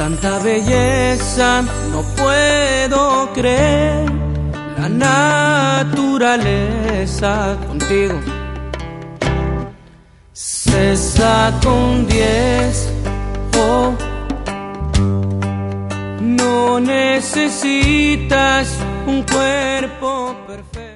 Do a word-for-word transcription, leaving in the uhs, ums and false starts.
tanta belleza, no puedo creer la naturaleza contigo. Cesa con diez, oh, no necesitas un cuerpo perfecto.